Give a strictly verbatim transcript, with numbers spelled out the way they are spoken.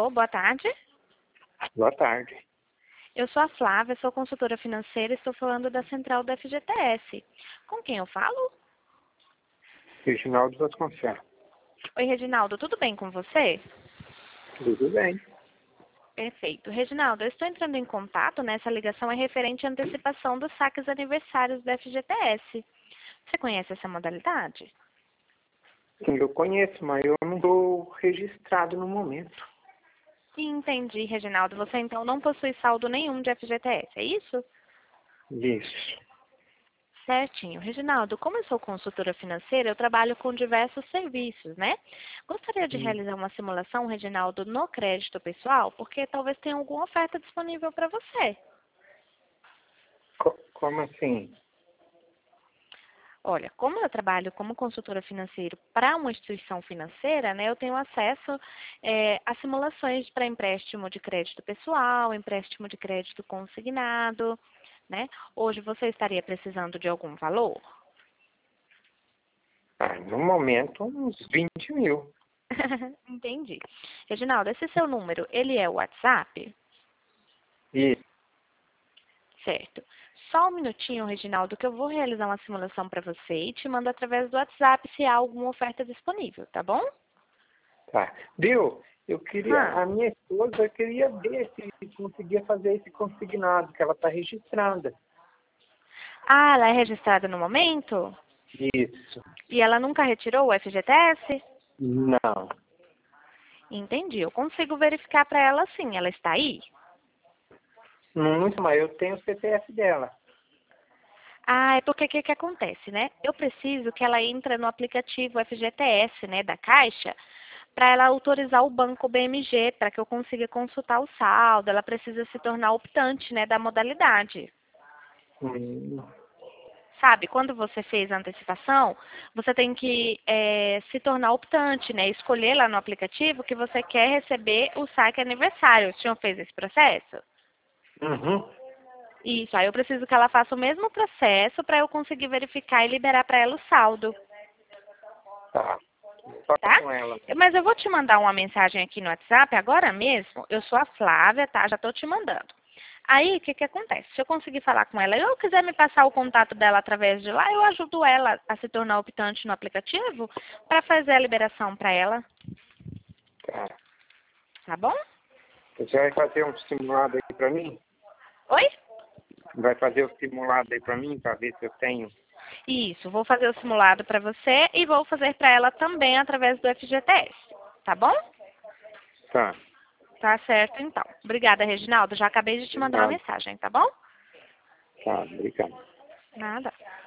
Alô, boa tarde. Boa tarde. Eu sou a Flávia, sou consultora financeira e estou falando da central do F G T S. Com quem eu falo? Reginaldo Vasconcelos. Oi, Reginaldo, tudo bem com você? Tudo bem. Perfeito. Reginaldo, eu estou entrando em contato, nessa ligação é referente à antecipação dos saques aniversários do F G T S. Você conhece essa modalidade? Sim, eu conheço, mas eu não estou registrado no momento. Entendi, Reginaldo. Você então não possui saldo nenhum de F G T S, é isso? Isso. Certinho. Reginaldo, como eu sou consultora financeira, eu trabalho com diversos serviços, né? Gostaria de Hum. realizar uma simulação, Reginaldo, no crédito pessoal, porque talvez tenha alguma oferta disponível para você. Co- como assim? Olha, como eu trabalho como consultora financeira para uma instituição financeira, né, eu tenho acesso é, a simulações para empréstimo de crédito pessoal, empréstimo de crédito consignado, né? Hoje você estaria precisando de algum valor? Ah, no momento, uns vinte mil. Entendi. Reginaldo, esse seu número, ele é o WhatsApp? Isso. Certo. Só um minutinho, Reginaldo, que eu vou realizar uma simulação para você e te mando através do WhatsApp se há alguma oferta disponível, tá bom? Tá. Viu? Eu queria, Ah, a minha esposa queria ver se conseguia fazer esse consignado, que ela está registrada. ah, ela é registrada no momento? Isso. E ela nunca retirou o F G T S? Não. Entendi. Eu consigo verificar para ela sim. Ela está aí? Muito, mas eu tenho o C P F dela. Ah, é porque o que, que acontece, né? Eu preciso que ela entre no aplicativo F G T S, né, da Caixa, para ela autorizar o banco B M G, para que eu consiga consultar o saldo. Ela precisa se tornar optante, né, da modalidade. Hum. Sabe, quando você fez a antecipação, você tem que é, se tornar optante, né? Escolher lá no aplicativo que você quer receber o saque aniversário. O senhor fez esse processo? Uhum. Isso, aí eu preciso que ela faça o mesmo processo para eu conseguir verificar e liberar para ela o saldo, Tá. Só tá? com ela. Mas eu vou te mandar uma mensagem aqui no WhatsApp agora mesmo. Eu sou a Flávia, tá? Já estou te mandando. Aí, o que que acontece? Se eu conseguir falar com ela e eu quiser me passar o contato dela através de lá, eu ajudo ela a se tornar optante no aplicativo para fazer a liberação para ela, Tá. tá bom? Você vai fazer um simulado aí pra mim? Oi? Vai fazer o simulado aí pra mim, pra ver se eu tenho? Isso, vou fazer o simulado para você e vou fazer para ela também através do F G T S, tá bom? Tá. Tá certo, então. Obrigada, Reginaldo. Já acabei de te mandar uma Obrigado. mensagem, tá bom? Tá, obrigado. Nada.